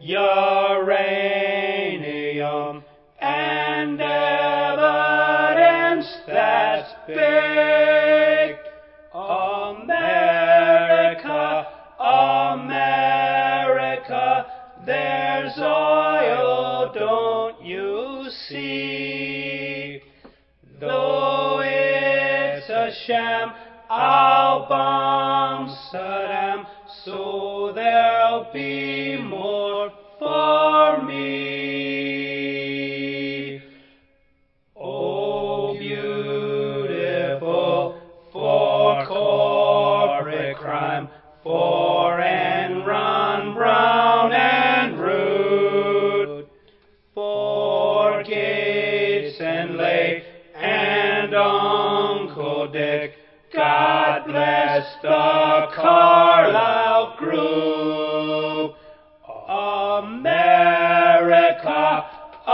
uranium, and evidence that's big. America, America, there's oil, don't you see? Though it's a sham, I'll bomb Saddam, so there'll be more for me. Oh, beautiful for corporate crime, for Enron, Brown and Root, for Gates and Lay and Uncle Dick. God bless the Carlyle Group. America,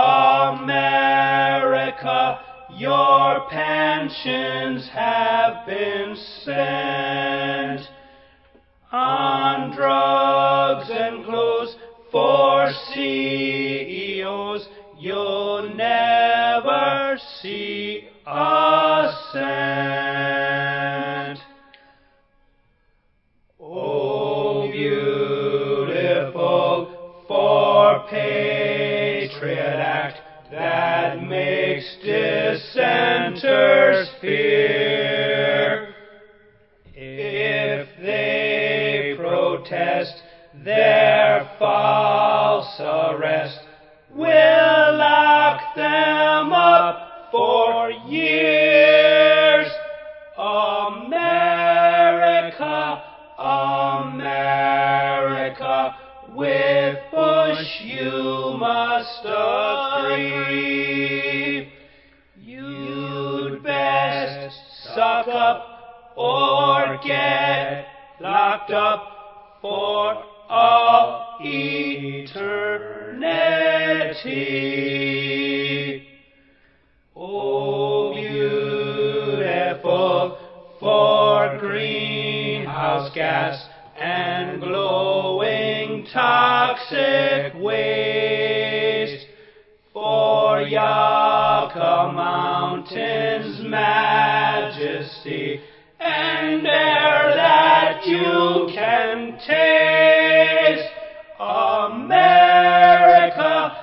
America, your pensions have been spent on drugs and clothes for CEOs. You'll never see a cent. Oh, beautiful for Patriot Act that makes dissenters fear. If they protest their false arrest, we'll lock them up for years. America, America, with Bush you must agree. You'd best suck up or get locked up for all eternity. Oh, beautiful for greenhouse gas and glowing toxic waste, for Yucca Mountain's majesty and air that you can taste. America,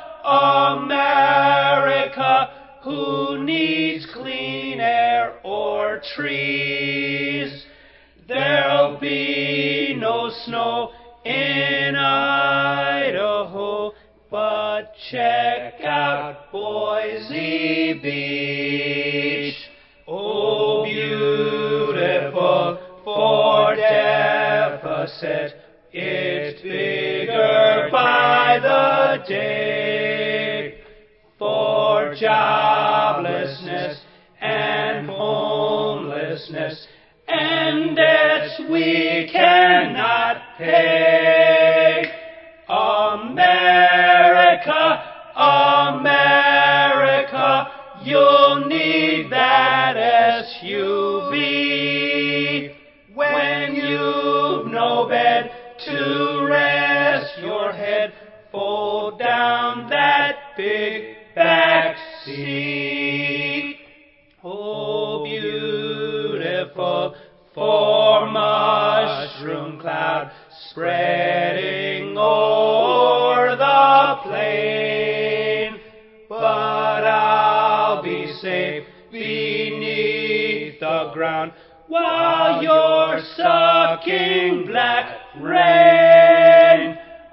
America, who needs clean air or trees? There'll be no snow in Idaho, but check out Boise Beach. Oh, beautiful for deficit, it's bigger by the day. For joblessness and homelessness and debts we cannot pay. America, America, you'll need that SUV when you've no bed to rest your head. Fold down that big back seat. Oh, beautiful for mushroom cloud spreading o'er the plain, but I'll be safe beneath the ground while you're sucking black rain.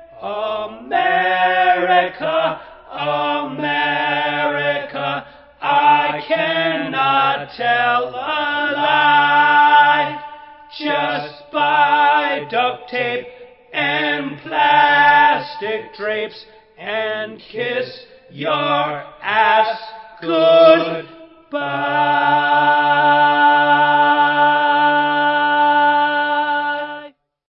America, America, I cannot tell a lie. Just buy duct tape and plastic drapes and kiss your ass goodbye.